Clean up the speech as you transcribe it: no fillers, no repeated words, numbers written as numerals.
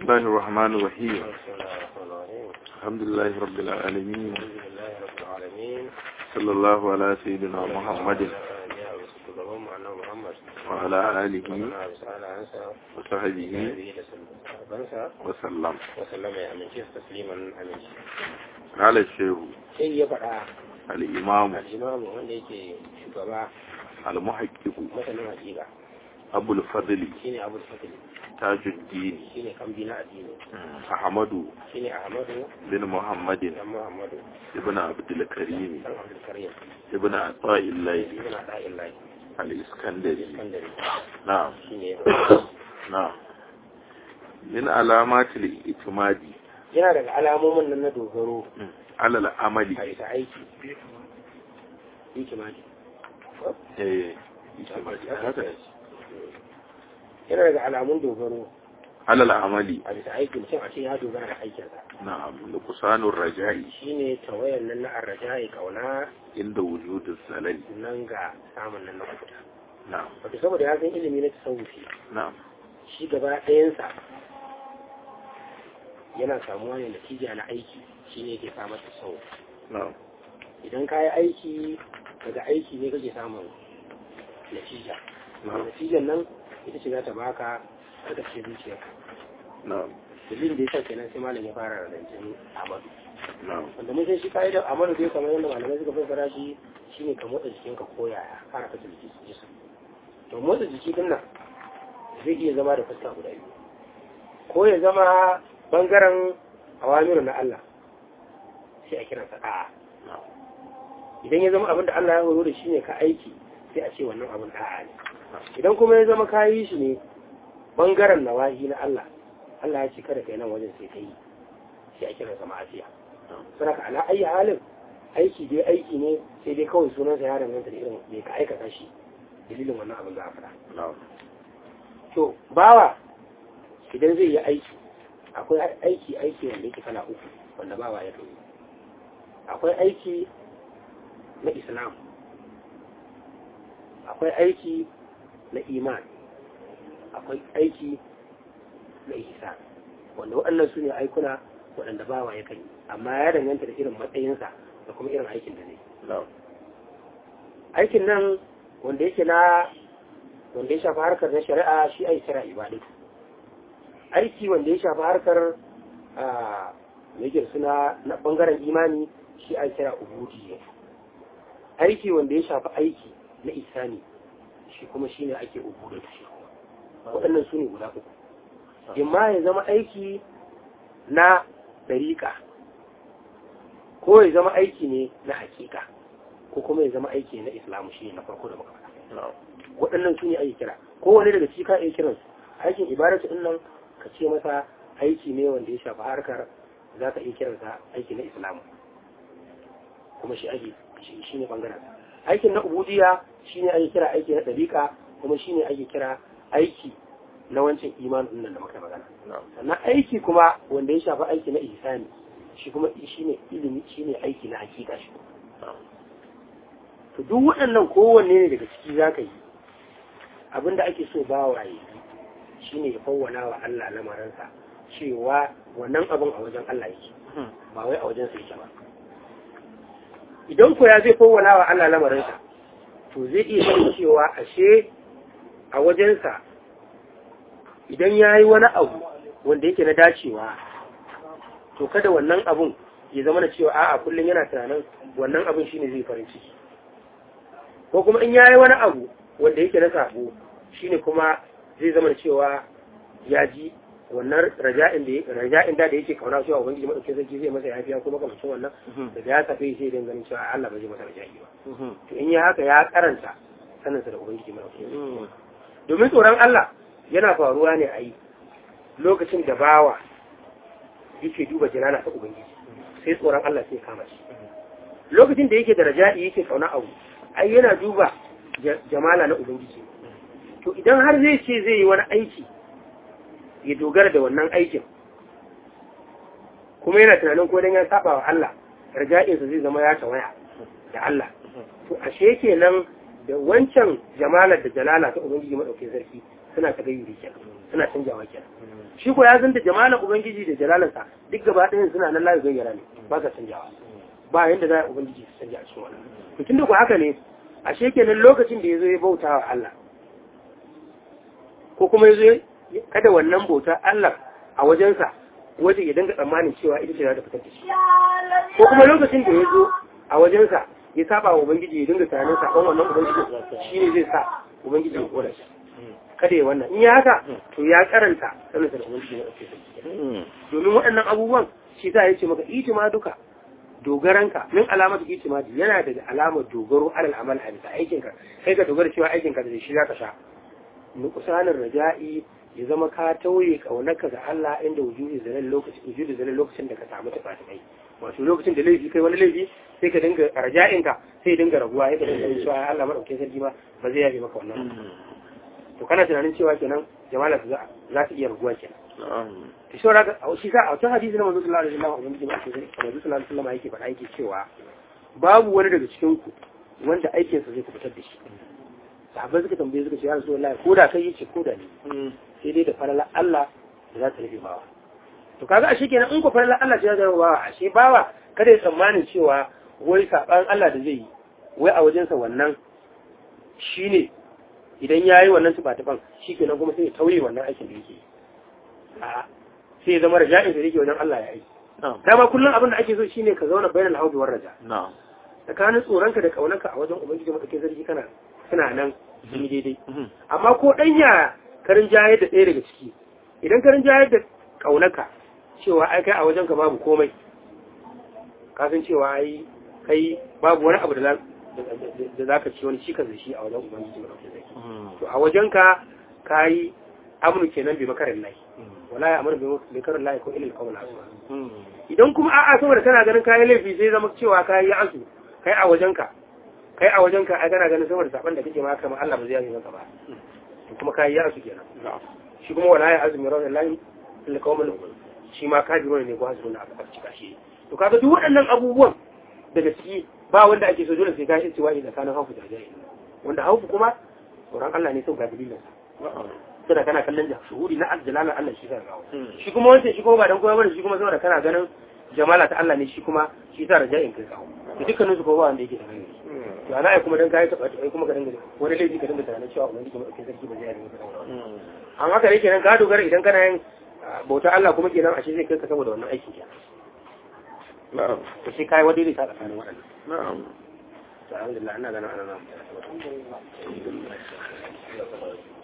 الله الرحمن الرحيم. الحمد لله رب العالمين. صلى الله على سيدنا محمد وعلى آله وصحبه وسلم. قال الشيخ الإمام المحقق أبو الفضل تاج الدين أحمد بن محمد ابن عبد الكريم ابن عطاء الله الإسكندري. نعم نعم. من علامات الاعتماد yana daga alamomin nan na dogaro alal amali a bisa aiki ikimani ikimadi haka yana daga alamun dogaro alal amali a bisa aiki mutum a ce ya dogara da aikinsa. na'am nuqsanur raja'i shine tawayan nan na arraja'i kauna inda wujudus zalal nan ga samun nan na kuta. na'am wato saboda ya san ilimi na tasawufi na'am shi gaba ɗayansa yana samuwa ne natija na aiki shine yake samar da sau. na'am idan ka yi aiki daga aiki ne kake samun natija. natijan nan ita ce za ta baka ƙarƙashin zuciyarka. na'am dalilin da ya sa kenan sai malam ya fara rancen amadu. na'am wanda mun san shi ka'idar amadu dai kamar yadda malamai suka fassara shi shine ka motsa jikinka ko yaya fara ka jiki jisu. to motsa jiki din nan zai iya zama da fuska guda biyu, ko ya zama bangaren awamiru na Allah sai a kiransa da'a. idan ya zama abin da Allah ya horo da shi ne ka aiki sai a ce wannan abin da'a ne. idan kuma ya zama ka yi shi ne bangaren nawahi na Allah, Allah ya ce kada kai nan wajen sai ka yi, sai a kiransa ma'asiya. saboda ala ayi halin aiki dai aiki ne, sai dai kawai sunansa ya danganta da irin me ka aikata shi dalilin wannan abin za a fara. to bawa idan zai yi aiki akwai aiki wanda yake kala uku wanda bawa ya kai. akwai aiki na islam, akwai aiki na iman, akwai aiki na ihsan, wanda waɗannan su ne aikuna waɗanda bawa ya kai, amma ya danganta da irin matsayinsa da kuma irin aikin da zai. aikin nan wanda yake wanda ya shafi harkar na shari'a shi ai shari'a ibadu. aiki wanda ya shafi harkar mai suna na bangaren imani shi ai kira ubudiyya. aiki wanda ya shafi aiki na isani shi kuma shi ne ake ubudu da shi. waɗannan su ne guda uku. imma ya zama aiki na dariƙa, ko ya zama aiki ne na hakika, ko kuma ya zama aiki na islamu shi ne na farko da muka faɗa. waɗannan su ne ake kira. kowane daga ciki ka iya kiransu. aikin ibadatu din nan ka ce masa aiki ne wanda ya shafi harkar, za ka iya kiransa aiki na islamu, kuma shi ne bangaren. aikin na ubudiyya shi ne ake kira aiki na ɗabiƙa, kuma shi ne ake kira aiki na wancan imanin nan da muka magana. sannan aiki kuma wanda ya shafi aiki na ihsani shi kuma shi ne ilimi, shi ne aiki na hakika shi. to duk waɗannan kowanne ne daga ciki za ka yi. abinda ake so ba wa yi shi ne ya fawwana wa Allah lamarinsa, cewa wannan abin a wajen Allah yake, ba wai a wajen sa yake ba. idan ko ya zai fawwana wa Allah lamarinsa, to zai iya san cewa ashe a wajensa idan ya yi wani abu wanda yake na dacewa, to kada wannan abun ya zama na cewa a'a kullum yana tunanin wannan abun shine zai farin ciki, ko kuma in ya yi wani abu wanda yake na sabo shine kuma zai zama da cewa ya ji wannan raja'in da yake kauna cewa ubangiji madaukakin sarki zai masa yafiya kuma kamar wannan daga ya tafi sai dan ganin cewa Allah ba zai masa raja'i ba. to in ya haka ya karanta saninsa da ubangiji madaukakin sarki. domin tsoron Allah yana faruwa ne a yi lokacin da bawa yake duba jalala ta ubangiji, sai tsoron Allah sai kama shi. lokacin da yake da raja'i yake kauna abu, ai yana duba jamala na ubangiji. to idan har zai ce zai yi wani aiki ya dogara da wannan aikin, kuma yana tunanin ko dan ya saba wa Allah raja'insa zai zama ya tawaya da Allah, to ashe kenan da wancan jamalar da jalala ta ubangiji madaukakin sarki suna tagayyuri kenan suna canjawa kenan shi ko ya san da jamalan ubangiji da jalalansa duk gaba ɗayan suna nan layu gayyara ne ba sa canjawa ba yanda za a ubangiji su canja a cikin wannan to tun da ku haka ne ashe kenan lokacin da ya zo ya bauta wa Allah ko kuma ya zo kada wannan bauta Allah a wajensa waje ya dinga tsammanin cewa ita ce za ta fitar da shi ko kuma lokacin da ya zo a wajensa ya saba wa ubangiji ya dinga tunanin sakon wannan ubangiji shi ne zai sa ubangiji ya kora shi kada ya wannan in ya haka to ya karanta sanin da ubangiji ya dauke shi domin waɗannan abubuwan shi za ya ce maka itima duka dogaranka min alamatu itimadi yana daga alamar dogaro alal amal a bisa aikinka kai ka dogara cewa aikinka da shi zaka sha nuqsanin raja'i ya zama ka tauye kaunarka ga Allah inda wujudi zalal lokacin da ka samu tafatai wato lokacin da laifi kai wani laifi sai ka dinga raja'inka sai dinga raguwa ya dinga cewa Allah madaukakin sarki ma ba zai yafe maka wannan to kana tunanin cewa kenan jama'a za ta iya raguwa kenan to shi raga shi sa a wata hadisi na manzo sallallahu alaihi wasallam manzo sallallahu alaihi wasallam yake faɗa yake cewa babu wani daga cikin ku wanda aikinsa zai kubutar da shi sahabbai suka tambaye suka ce ya Rasulullahi ko da kai yace ko da ni sai dai da falala Allah da za ta rufe bawa to kaga ashe kenan in ko falala Allah ce za ta rufe bawa ashe bawa kada ya tsammanin cewa wai saban Allah da zai yi wai a wajensa wannan shine idan yayi wannan tuba-tuban shikenan kuma sai ya tauye wannan aikin da yake a sai ya zama raja'in da yake wajen Allah ya yi dama kullum abin da ake so shine ka zauna bainal hawdi war raja tsakanin tsoronka da kaunarka a wajen ubangiji madaukakin sarki suna nan sun yi daidai amma ko ɗanya karin jayar da ɗaya daga ciki idan karin jayar da ƙaunaka cewa ai kai a wajen ka babu komai kasan cewa ai kai babu wani abu da za ka ci wani cikas da shi a wajen ubangiji mai ɗauke zaki to a wajen ka yi amuru kenan bai makarin lai wala ya amuru bai makarin lai ko ilil kawai asu idan kuma a'a saboda kana ganin kayan laifi sai zama cewa kayi asu kai a wajen ka ai kana ganin saboda saban da kake ma kamar Allah ba zai yi maka ba to kuma kai ya su kenan shi kuma wala ya azumi rawal lahi illa qawman shi ma kafiro ne ko hasuna aka cika shi to kaga duk waɗannan abubuwan daga ciki ba wanda ake so dole sai ka yi istiwa'i tsakanin haufu da jahili wanda haufu kuma tsoron Allah ne sau ga dalilin sa kana kallon shuhudi na aljalala Allah shi ka gawo shi kuma wancan shi kuma ba dan kowa bane shi kuma saboda kana ganin jamala ta Allah ne shi kuma shi ta raja'in kai kawo to dukkanin su ko ba wanda yake da gani to ana ai kuma dan kai ta ai kuma ka dinga wani laifi ka dinga tunanin cewa ubangiji kuma kai sarki ba zai yi maka amma kare kenan ka dogara idan kana yin bauta Allah kuma kenan ashe zai kai ka saboda wannan aikin kenan na'am to sai kai wadai ta tsakanin waɗannan na'am to alhamdulillah ina ganin ana nan